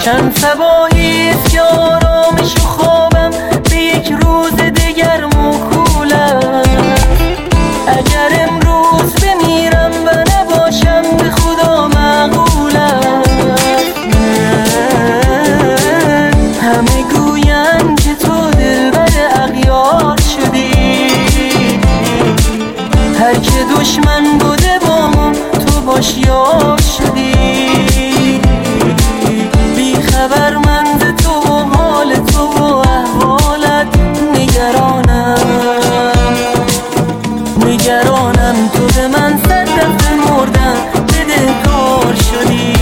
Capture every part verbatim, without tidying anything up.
چند صباحی است که آرامش و خوابم به یک روز دگر موکول است. اگر امروز بمیرم و نباشم به خدا معقول است. همه گویند که تو دلبر اغیار شدی، هر که دشمن بوده با ما تو باش یار شدی. بی خبر من ز تو و حال تو و احوالت نگرانم نگرانم تو به من صد دفعه مردم بدهکار شدی.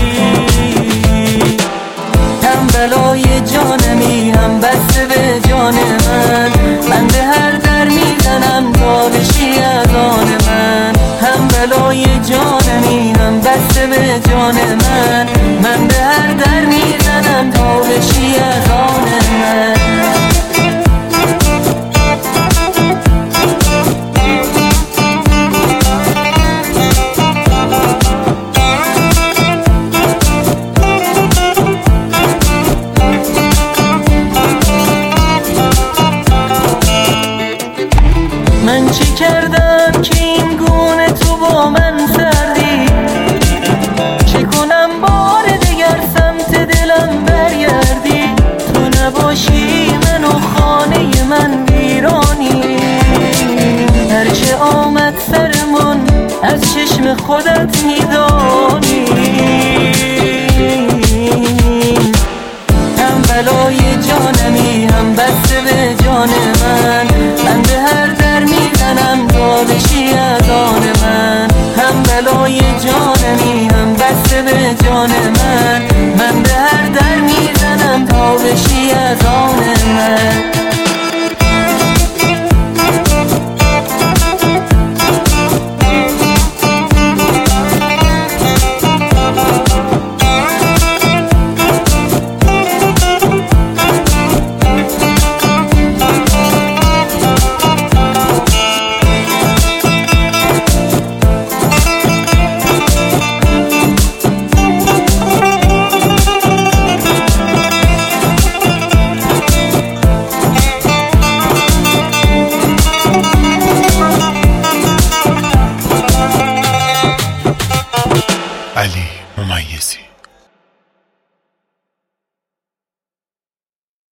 هم بلای جانمی هم بسته به جان من، من به هر در میزنم تا بشی از آن من. هم بلای جانمی هم بسته به جان من، من به هر در میزنم تا بشی از آن من. من چی کردم که این گونه تو با من سردی؟ چه کنم بار دیگر سمت دلم برگردی؟ تو نباشی من و خانه من ویرانی. هرچه آمد سرمون از چشم خودت میدانی. هم بلای جانمی هم بسته به جان من، من به هر در میزنم تا بشی از آن من. هم بلای جانمی هم بسته به جان من، من به هر در میزنم تا بشی از آن من.